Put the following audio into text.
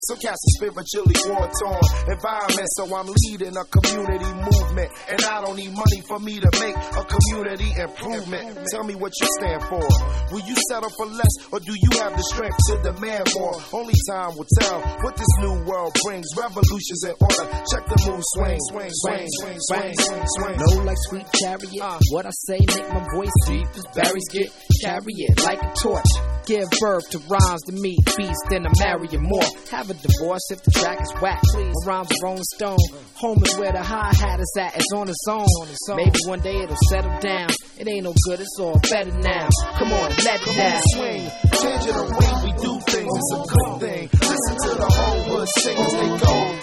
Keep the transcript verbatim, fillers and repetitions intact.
Some cats are spiritually war-torn environment, so I'm leading a community movement, and I don't need money for me to make a community improvement. Tell me what you stand for. Will you settle for less, or do you have the strength to demand more? Only time will tell what this new world brings. Revolutions in order. Check the mood swing, swing, swing, swing, swing, swing, swing. Low like sweet chariot. Uh, what I say make my voice deep as berries get. Carry it like a torch. Give birth to rhymes to meet beats, then I marry you more. Have a divorce if the track is whack. Please. My rhymes are Rolling Stone. Home is where the hi-hat is at. It's on its own. Maybe one day it'll settle down. It ain't no good, it's all better now. Come on, let it down. Swing, change it the way we do things. It's a good thing. Listen to the whole hood sing as they go.